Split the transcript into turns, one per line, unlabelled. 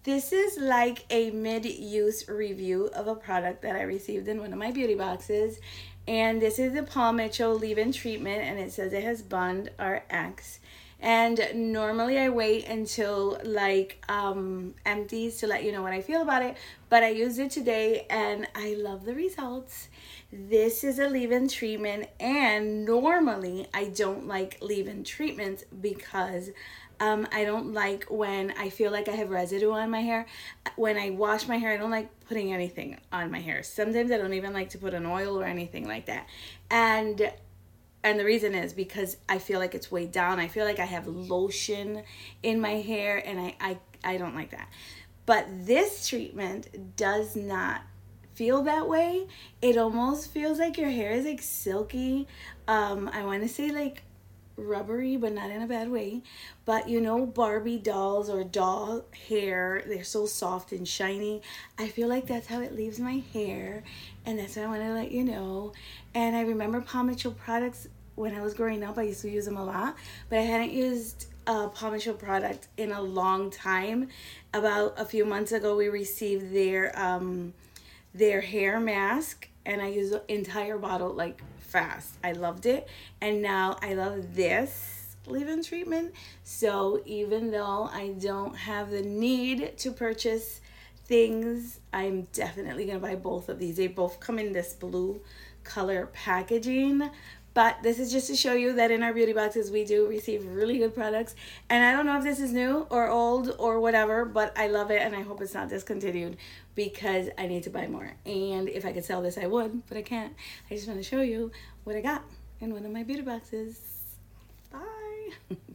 This is like a mid-use review of a product that I received in one of my beauty boxes. And this is the Paul Mitchell leave-in treatment, and it says it has Bond RX. And normally I wait until like empties to let you know what I feel about it, but I used it today and I love the results. This is a leave-in treatment, and normally I don't like leave-in treatments because I don't like when I feel like I have residue on my hair. When I wash my hair, I don't like putting anything on my hair. Sometimes I don't even like to put an oil or anything like that. And the reason is because I feel like it's weighed down. I feel like I have lotion in my hair, and I don't like that. But this treatment does not feel that way. It almost feels like your hair is like silky. I want to say like rubbery, but not in a bad way. But you know, Barbie dolls or doll hair, they're so soft and shiny. I feel like that's how it leaves my hair, and that's what I want to let you know. And I remember Paul Mitchell products when I was growing up. I used to use them a lot, but I hadn't used a Paul Mitchell product in a long time. About a few months ago, we received their hair mask, and I used the entire bottle like fast. I loved it, and now I love this leave-in treatment. So even though I don't have the need to purchase things, I'm definitely gonna buy both of these. They both come in this blue color packaging. But this is just to show you that in our beauty boxes we do receive really good products. And I don't know if this is new or old or whatever, but I love it, and I hope it's not discontinued because I need to buy more. And if I could sell this, I would, but I can't. I just want to show you what I got in one of my beauty boxes. Bye.